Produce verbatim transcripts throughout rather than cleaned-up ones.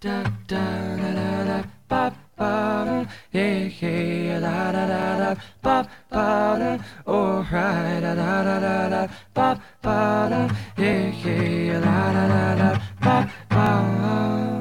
da da da da da ba ba yeah yeah la da da da ba ba alright da da da da da ba ba yeah yeah la da da da ba ba.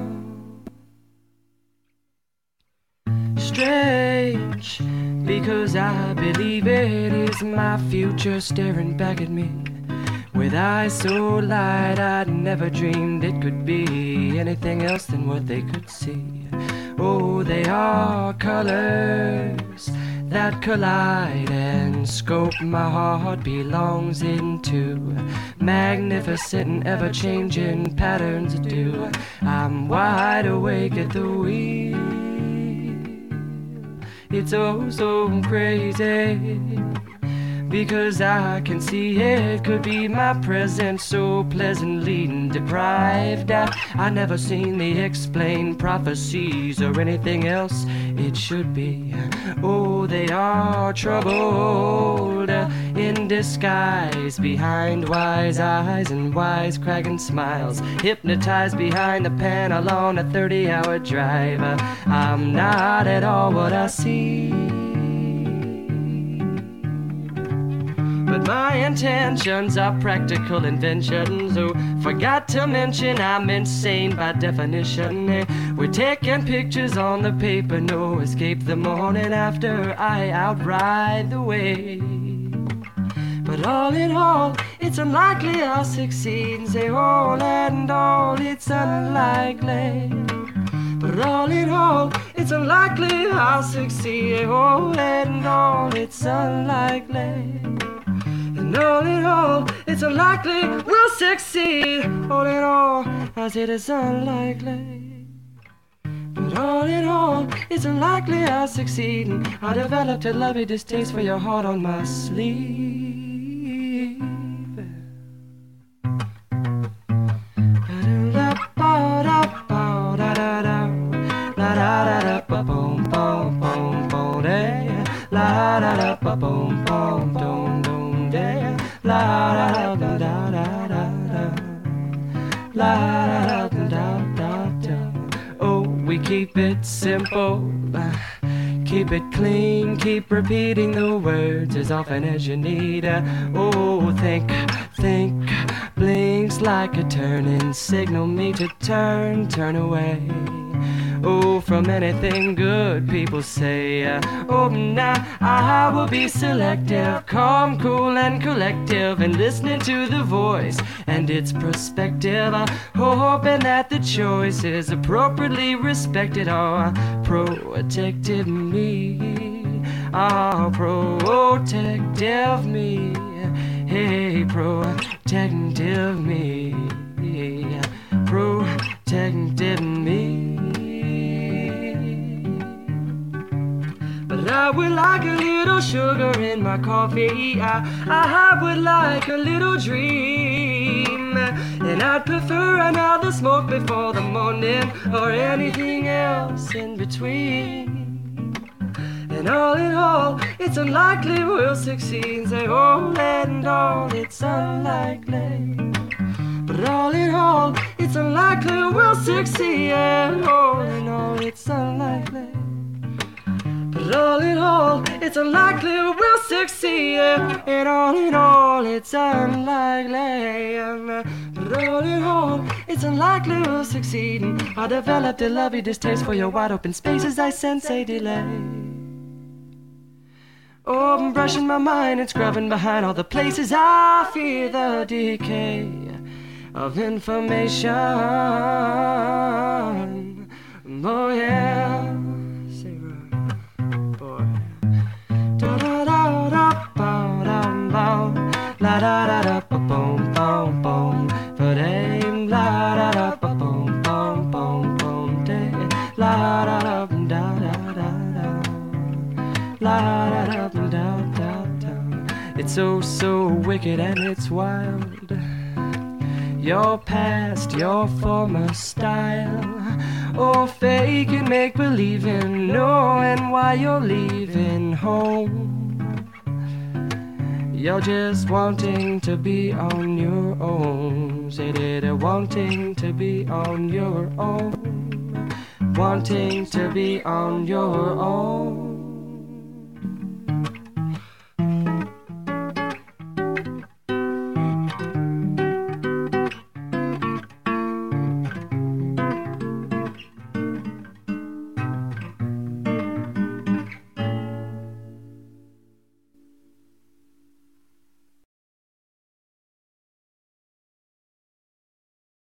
Strange, because I believe it is my future staring back at me with eyes so light I'd never dreamed it could be anything else than what they could see. Oh, they are colors that collide and scope my heart belongs into magnificent and ever-changing patterns do. I'm wide awake at the wheel. It's oh so crazy, because I can see it could be my present so pleasantly deprived. I, I never seen the explained prophecies or anything else it should be. Oh, they are troubled in disguise behind wise eyes and wisecracking smiles, hypnotized behind the panel on a thirty-hour drive. I'm not at all what I see, but my intentions are practical inventions. Oh, forgot to mention I'm insane by definition. We're taking pictures on the paper, no escape the morning after I outride the wave. But all in all, it's unlikely I'll succeed. Say all and all, it's unlikely. But all in all, it's unlikely I'll succeed. All and all, it's unlikely. And all in all, it's unlikely we'll succeed. All in all, I said it's unlikely. But all in all, it's unlikely I'll succeed. And I developed a lovely distaste for your heart on my sleeve. La da da ba boom boom dum dum day. La da da da da da da. La da da da da da. Oh, we keep it simple, keep it clean, keep repeating the words as often as you need. Oh, think, think, blinks like a turning signal me to turn, turn away. Oh, from anything good people say. uh, Oh, now I will be selective, calm, cool, and collective, and listening to the voice and its perspective. uh, Hoping that the choice is appropriately respected. Oh, protected me. Oh, protective me. Hey, protective me. Protected me. But I would like a little sugar in my coffee. I, I would like a little dream. And I'd prefer another smoke before the morning, or anything else in between. And all in all, it's unlikely we'll succeed. Say all and all, it's unlikely. But all in all, it's unlikely we'll succeed. And all in all, it's unlikely. But all in all, it's unlikely we'll succeed. And all in all, it's unlikely. But all in all, it's unlikely we'll succeed. I developed a lovely distaste for your wide open spaces. I sense a delay. Oh, I'm brushing my mind and scrubbing behind all the places I fear the decay of information. Oh yeah, say right, boy. Da da da da ba da ba, la da da da ba boom boom boom, but aim la da da ba boom boom boom boom day, la da da da da da, la da da da da da. It's so so wicked and it's wild. Your past, your former style. Oh, fake and make believing, knowing why you're leaving home. You're just wanting to be on your own. Say that, wanting to be on your own. wanting to be on your own.